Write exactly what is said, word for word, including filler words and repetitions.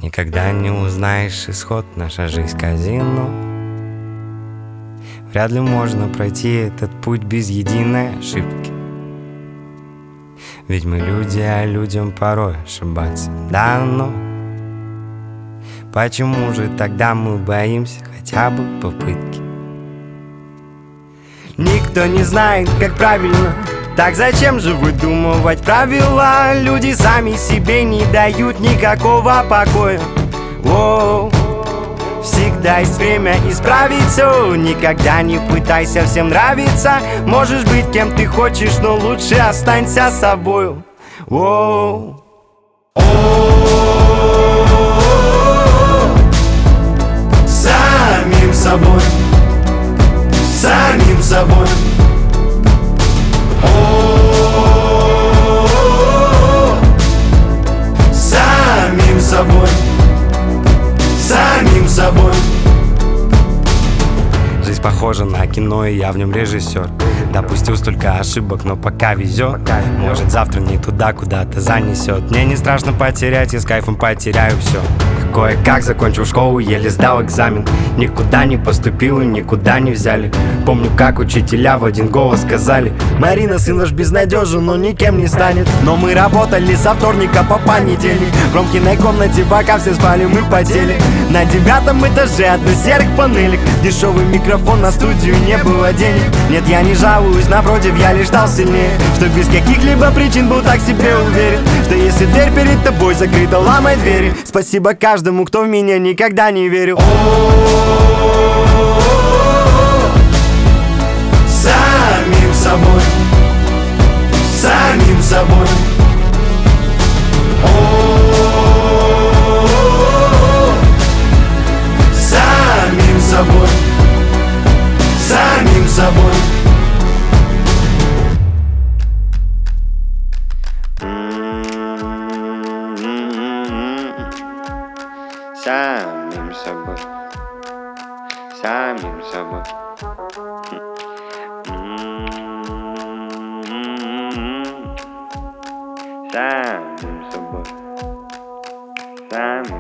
Никогда не узнаешь исход, наша жизнь казино. Вряд ли можно пройти этот путь без единой ошибки. Ведь мы люди, а людям порой ошибаться дано. Почему же тогда мы боимся хотя бы попытки? Никто не знает, как правильно. Так зачем же выдумывать правила? Люди сами себе не дают никакого покоя. Воу. Всегда есть время исправить все. Никогда не пытайся всем нравиться. Можешь быть кем ты хочешь, но лучше останься собою. Воу. Самим собой, самим собой. Самим собой, самим собой. Жизнь похожа на кино, и я в нем режиссер. Допустил столько ошибок, но пока везет. Может, завтра не туда, куда-то занесет. Мне не страшно потерять, я с кайфом потеряю все. Кое-как закончил школу, еле сдал экзамен. Никуда не поступил и никуда не взяли. Помню, как учителя в один голос сказали: Марина, сын ваш безнадежен, но никем не станет. Но мы работали со вторника по понедельник. В Ромкиной комнате, пока все спали, мы потели. На девятом этаже одна серых панелек. Дешевый микрофон, на студию не было денег. Нет, я не жалуюсь, напротив, я лишь стал сильнее. Что без каких-либо причин был так себе уверен, что если дверь перед тобой закрыта, ломай двери. Спасибо каждому, кто в меня никогда не верил. Самим собой, самим собой. Самим собой, самим собой. Самим собой, самим собой. Самим собой, самим